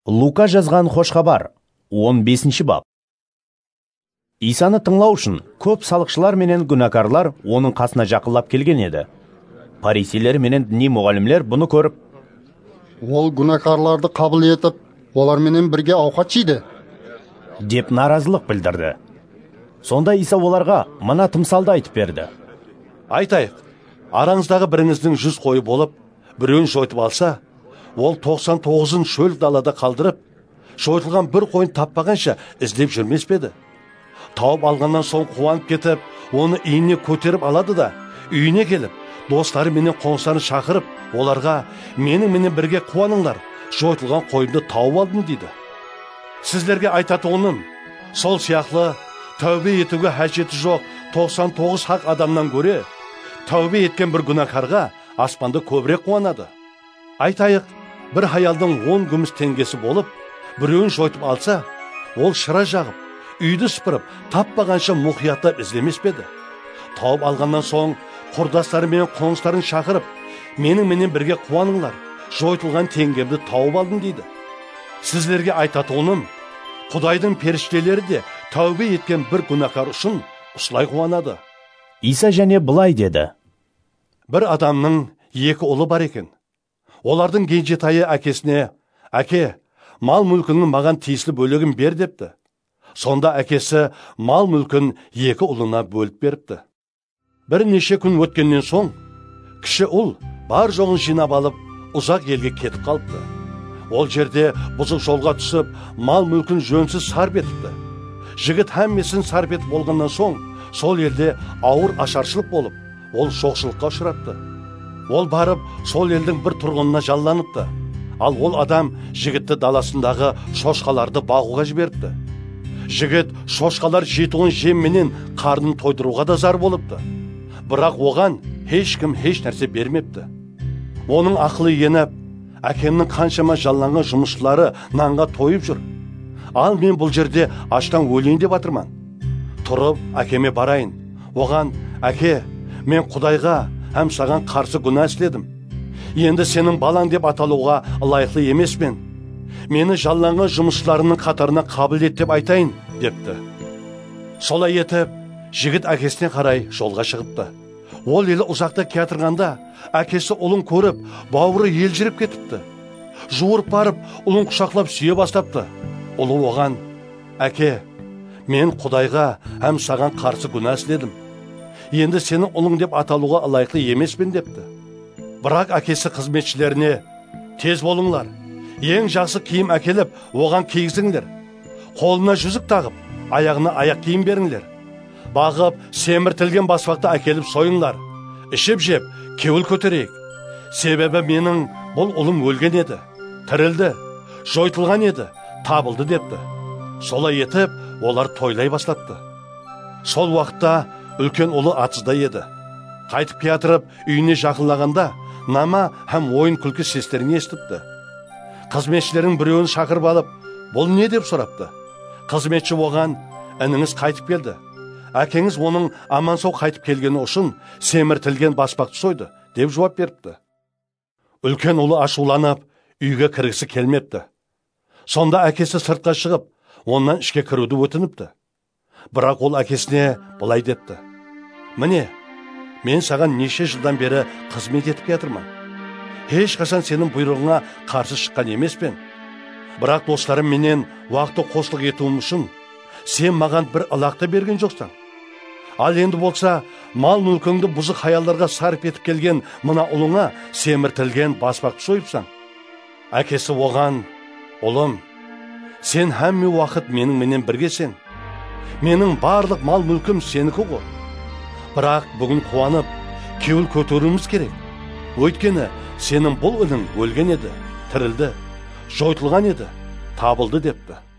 Лука жазған хош хабар 15 бап. Исаны тыңлау үшін көп салықшылар менен күнәкарлар оның қасына жақындап келген еді. Фарисейлер менен діни мұғалімлер бұны көріп, ол күнәкарларды қабыл етіп, олар менен бірге ауқат жейді деп наразылық білдірді. Сонда Иса оларға мына тымсалды айтып берді. Айтайық, араңыздағы біріңіздің 100 қойы болып, біреуін жойып алса, ол 99-ын шөл далада қалдырып, жойылған бір қойын таппағанша іздеп жүрмес пе еді? Тауып алғаннан соң қуанып кетіп, оны үйіне көтеріп алады да, үйіне келіп, достары менен қоныстарын шақырып, оларға менің бірге қуаныңдар, жойылған қойымды тауып алдым дейді. Сіздерге айтатыным, сол сияқлы тәубе етуге хәжеті жоқ 99 хақ адамнан көре, тәубе еткен бір күнәкарға аспанда көбірек қуанады. Айтайық, бір хаялдың 10 күміс теңгесі болып, біреуін жойып алса, ол шыра жағып, үйді сыпырып, таппағанша мұқияттап іздемес пе еді? Тауып алғаннан соң, құрдастары мен қоныстарын шақырып, менің бірге қуаныңдар, жойылған теңгемді тауып алдым дейді. Сіздерге айтатыным, Құдайдың періштелері де тәубе еткен бір күнәкар үшін осылай қуанады. Иса және былай деді. Бір адамның 2 ұлы бар екен. Олардың кенжетайы әкесіне, әке, мал мүлкінің маған тиесілі бөлігін бер депті. Сонда әкесі мал мүлкін 2 ұлына бөліп беріпті. Бірнеше күн өткеннен соң, кіші ұл бар жоғын жинап алып, ұзақ елге кетіп қалыпты. Ол жерде бұзық жолға түсіп, мал мүлкін жөнсіз сарп етіпті. Жігіт әммесін сарп етіп болғаннан соң, сол елде ауыр ашаршылық болып, ол жоқшылыққа ұшырапты. Ол барып, сол елдің бір тұрғынына жалланыпты. Ал ол адам жігітті даласындағы шошқаларды бағуға жіберіпті. Жігіт шошқалар жетуін жемменен қарнын тойдыруға да зар болыпты. Бірақ оған ешкім еш нәрсе бермепті. Оның ақылы еніп, әкемнің қаншама жалланған жұмысшылары нанға тойып жүр. Ал мен бұл жерде аштан өлейін деп атырман. Тұрып, әкеме барайын. Оған, әке, мен Құдайға һәм саған қарсы күнә істедім. Енді сенің балаң деп аталуға лайықлы емеспін. Мені жалланған жұмысшыларының қатарына қабыл ет деп айтайын, депті. Солай етіп, жігіт әкесіне қарай жолға шығыпты. Ол елі ұзақта кетірганда, әкесі ұлын көріп, бауыры елжіріп кетіпті. Жуырып барып, ұлын құшақлап сүйе бастапты. Ұлы оған, әке, мен Құдайға һәм саған қарсы күнә істедім. Енді сенің ұлың деп аталуға лайықлы емеспін депті. Бірақ әкесі қызметшілеріне, тез болыңлар, ең жақсы киім әкеліп, оған кигізіңдер. Қолына жүзік тағып, аяғына аяқ киім беріңдер. Бағып, семіртілген баспақты әкеліп сойыңлар. Ішіп жеп, кеуіл көтерейік. Себебі менің бұл ұлым өлген еді, тірілді, жойылған еді, табылды депті. Солай етіп, олар тойлай бастапты. Сол уақытта үлкен ұлы атызда еді. Қайтып келіп, үйіне жақынлағанда, нама һәм ойын күлкі сестерін естіпті. Қызметшілердің біреуін шақырып алып, бұл не деп сұрапты. Қызметші оған, ініңіз қайтып келді. Әкеңіз оның аман сау қайтып келгені үшін семіртілген баспақты сойды, деп жауап беріпті. Үлкен ұлы ашуланып, үйге кіргісі келмепті. Сонда әкесі сыртқа шығып, оннан ішке кіруді өтініпті. Бірақ ол әкесіне былай депті. Міне, мен саған неше жылдан бері қызмет етіп жатырмын. Ешқашан сенің бұйрығыңа қарсы шыққан емеспен. Бірақ достарым менен уақытты қосылық етуім үшін сен маған бір ылақты берген жоқсың. Ал енді болса, мал мүлкіңді бұзық хаялдарға сарп етіп келген мына ұлыңа семіртілген баспақты сойыпсың. Әкесі оған, ұлым, сен әмме уақыт менің біргесен. Менің барлық мал мүлкім сенікі ғой. Бірақ бүгін қуанып, кеуіл көтеруіміз керек. Өйткені сенің бұл ұлың өлген еді, тірілді, жойылған еді, табылды депті.